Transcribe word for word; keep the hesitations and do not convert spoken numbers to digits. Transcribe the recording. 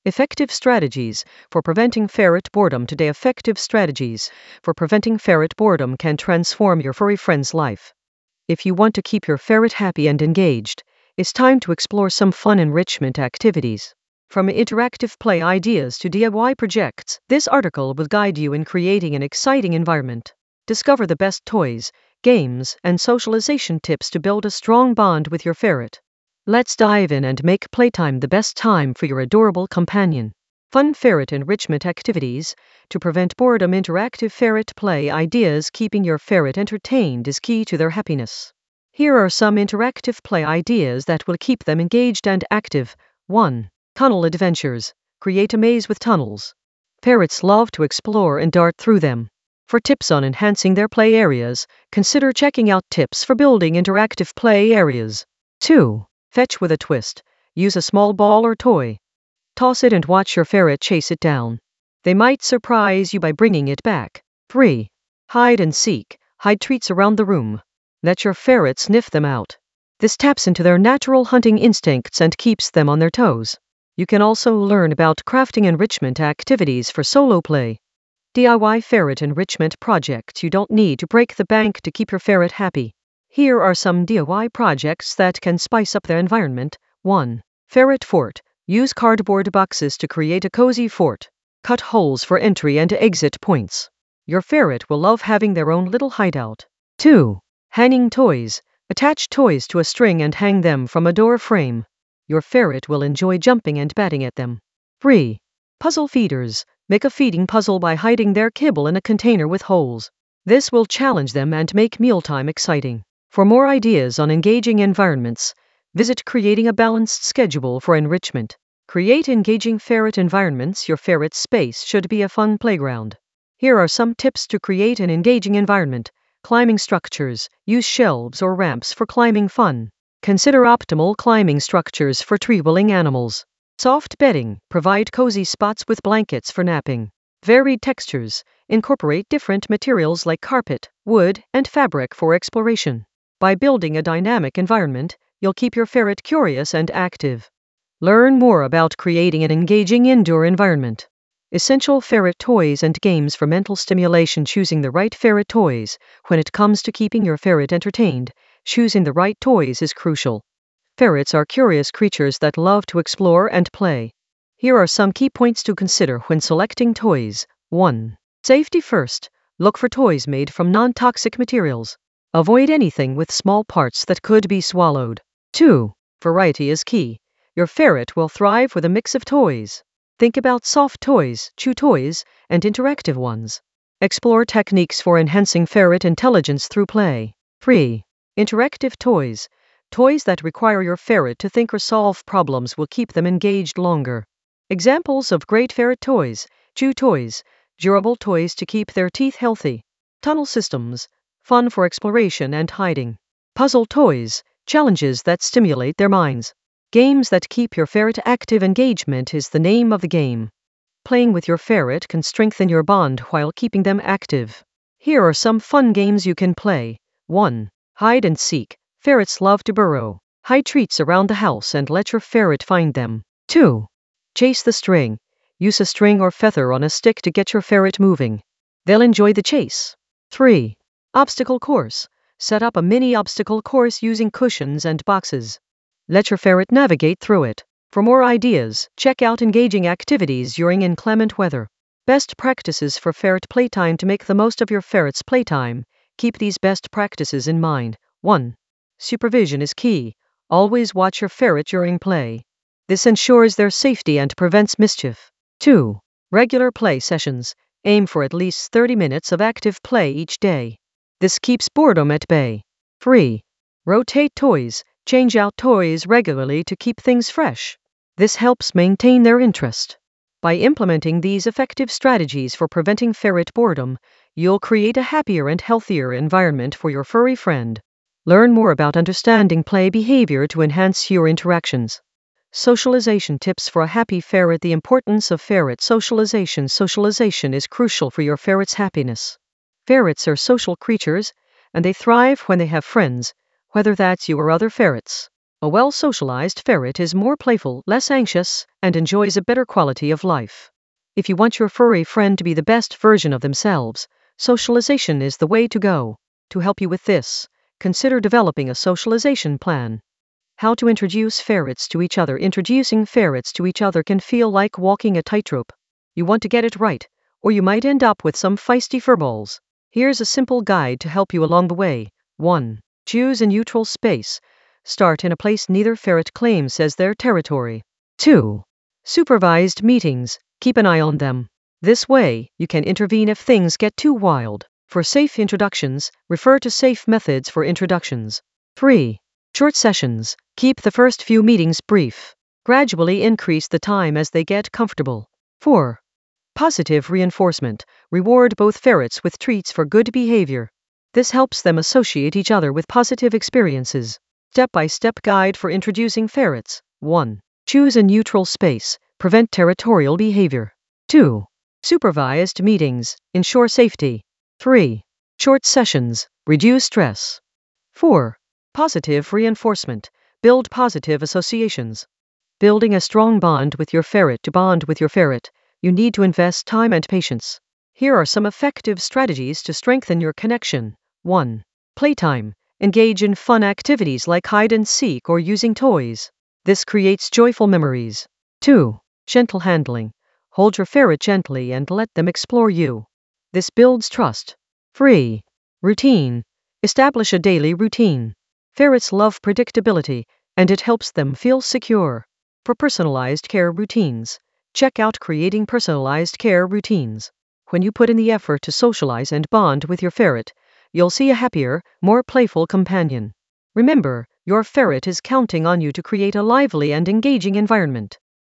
Effective strategies for preventing ferret boredom today. Effective strategies for preventing ferret boredom can transform your furry friend's life. If you want to keep your ferret happy and engaged, it's time to explore some fun enrichment activities. From interactive play ideas to D I Y projects, this article will guide you in creating an exciting environment. Discover the best toys, games, and socialization tips to build a strong bond with your ferret. Let's dive in and make playtime the best time for your adorable companion. Fun ferret enrichment activities to prevent boredom. Interactive ferret play ideas. Keeping your ferret entertained is key to their happiness. Here are some interactive play ideas that will keep them engaged and active. one. Tunnel adventures. Create a maze with tunnels. Ferrets love to explore and dart through them. For tips on enhancing their play areas, consider checking out tips for building interactive play areas. two. Fetch with a twist. Use a small ball or toy. Toss it and watch your ferret chase it down. They might surprise you by bringing it back. three. Hide and seek. Hide treats around the room. Let your ferret sniff them out. This taps into their natural hunting instincts and keeps them on their toes. You can also learn about crafting enrichment activities for solo play. D I Y ferret enrichment projects. You don't need to break the bank to keep your ferret happy. Here are some D I Y projects that can spice up their environment. one. Ferret fort. Use cardboard boxes to create a cozy fort. Cut holes for entry and exit points. Your ferret will love having their own little hideout. two. Hanging toys. Attach toys to a string and hang them from a door frame. Your ferret will enjoy jumping and batting at them. three. Puzzle feeders. Make a feeding puzzle by hiding their kibble in a container with holes. This will challenge them and make mealtime exciting. For more ideas on engaging environments, visit Creating a Balanced Schedule for Enrichment. Create engaging ferret environments. Your ferret's space should be a fun playground. Here are some tips to create an engaging environment. Climbing structures. Use shelves or ramps for climbing fun. Consider optimal climbing structures for tree-willing animals. Soft bedding. Provide cozy spots with blankets for napping. Varied textures. Incorporate different materials like carpet, wood, and fabric for exploration. By building a dynamic environment, you'll keep your ferret curious and active. Learn more about creating an engaging indoor environment. Essential ferret toys and games for mental stimulation. Choosing the right ferret toys. When it comes to keeping your ferret entertained, choosing the right toys is crucial. Ferrets are curious creatures that love to explore and play. Here are some key points to consider when selecting toys. one. Safety first. Look for toys made from non-toxic materials. Avoid anything with small parts that could be swallowed. two. Variety is key. Your ferret will thrive with a mix of toys. Think about soft toys, chew toys, and interactive ones. Explore techniques for enhancing ferret intelligence through play. three. Interactive toys. Toys that require your ferret to think or solve problems will keep them engaged longer. Examples of great ferret toys: chew toys, durable toys to keep their teeth healthy. Tunnel systems, fun for exploration and hiding. Puzzle toys, challenges that stimulate their minds. Games that keep your ferret active. Engagement is the name of the game. Playing with your ferret can strengthen your bond while keeping them active. Here are some fun games you can play. one. Hide and seek. Ferrets love to burrow. Hide treats around the house and let your ferret find them. two. Chase the string. Use a string or feather on a stick to get your ferret moving. They'll enjoy the chase. three. Obstacle course. Set up a mini obstacle course using cushions and boxes. Let your ferret navigate through it. For more ideas, check out engaging activities during inclement weather. Best practices for ferret playtime. To make the most of your ferret's playtime, keep these best practices in mind. one. Supervision is key. Always watch your ferret during play. This ensures their safety and prevents mischief. two. Regular play sessions. Aim for at least thirty minutes of active play each day. This keeps boredom at bay. three. Rotate toys. Change out toys regularly to keep things fresh. This helps maintain their interest. By implementing these effective strategies for preventing ferret boredom, you'll create a happier and healthier environment for your furry friend. Learn more about understanding play behavior to enhance your interactions. Socialization tips for a happy ferret. The importance of ferret socialization. Socialization is crucial for your ferret's happiness. Ferrets are social creatures, and they thrive when they have friends, whether that's you or other ferrets. A well-socialized ferret is more playful, less anxious, and enjoys a better quality of life. If you want your furry friend to be the best version of themselves, socialization is the way to go. To help you with this, consider developing a socialization plan. How to introduce ferrets to each other. Introducing ferrets to each other can feel like walking a tightrope. You want to get it right, or you might end up with some feisty furballs. Here's a simple guide to help you along the way. one. Choose a neutral space. Start in a place neither ferret claims as their territory. two. Supervised meetings. Keep an eye on them. This way, you can intervene if things get too wild. For safe introductions, refer to safe methods for introductions. three. Short sessions. Keep the first few meetings brief. Gradually increase the time as they get comfortable. four. Positive reinforcement. Reward both ferrets with treats for good behavior. This helps them associate each other with positive experiences. Step-by-step guide for introducing ferrets. one. Choose a neutral space. Prevent territorial behavior. two. Supervised meetings. Ensure safety. three. Short sessions. Reduce stress. four. Positive reinforcement. Build positive associations. Building a strong bond with your ferret. To bond with your ferret, you need to invest time and patience. Here are some effective strategies to strengthen your connection. one. Playtime. Engage in fun activities like hide and seek or using toys. This creates joyful memories. two. Gentle handling. Hold your ferret gently and let them explore you. This builds trust. three. Routine. Establish a daily routine. Ferrets love predictability, and it helps them feel secure. For personalized care routines, check out Creating Personalized Care Routines. When you put in the effort to socialize and bond with your ferret, you'll see a happier, more playful companion. Remember, your ferret is counting on you to create a lively and engaging environment.